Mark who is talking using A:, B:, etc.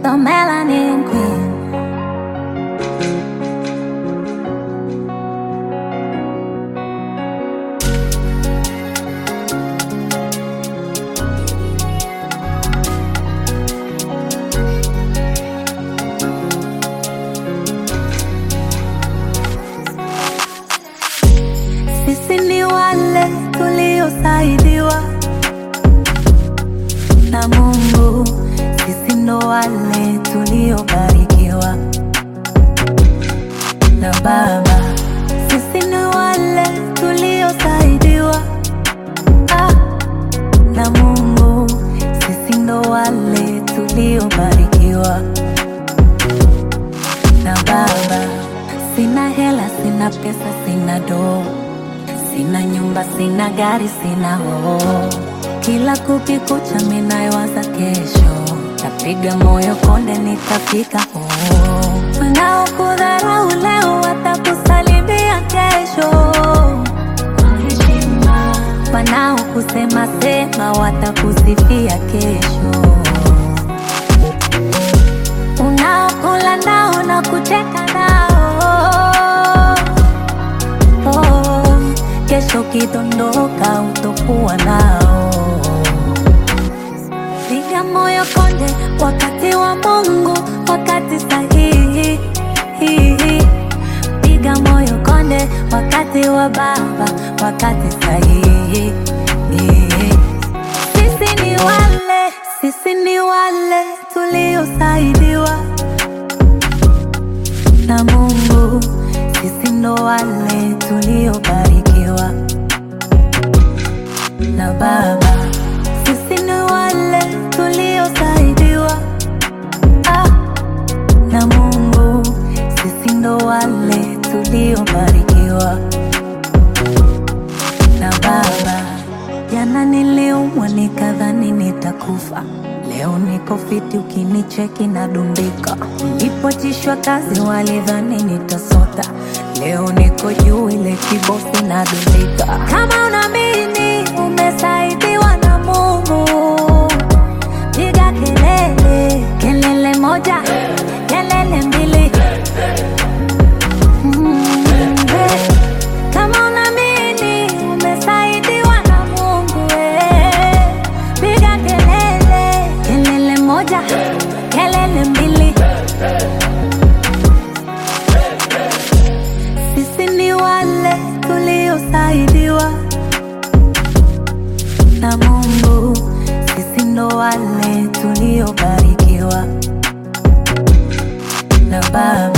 A: the melanin queen. Sisi ni wale tuliosaidiwa na Mungu, sisi ndo wale tuliobarikiwa na Baba. Sisi ni wale tuliosaidiwa na Mungu, sisi ndo wale tuliobarikiwa na Baba. Sina hela, sina pesa, sina doo, sina nyumba, sina gari, sina hoo. Kila kukikucha minawaza kesho, tapiga moyo konde nitafika hoo. Wanaokudharau leo watakusalimia kesho, wanaokusema sema watakusifia kesho. Unaokula nao na kucheka nao, kesho kidondoka utokuwa nao. Piga moyo konde, wakati wa Mungu, wakati sahihi. Piga moyo konde, wakati wa Baba, wakati sahihi. Sisi ni wale tuliosaidiwa na Mungu, sisi ndo wale tuliobarikiwa na Baba. Sisi ni wale tuliosaidiwa na Mungu, sisi ndo wale tuliobarikiwa na Baba. Jana niliumwa nikadhani nitakufa, leo niko fiti, ukinicheki nadumbika. Nilipotishwa kazi walidhani nitasota, leo niko juu ile kibosi nadumbika. Kama unaamini umesaidiwa na Mungu, piga kelele, kelele moja, kelele mbili. Kama unaamini umesaidiwa na Mungu, piga kelele, kelele moja, kelele mbili. Sisi ni wale tuliosaidiwa na Mungu, sisi ndo wale tuliobarikiwa na Baba.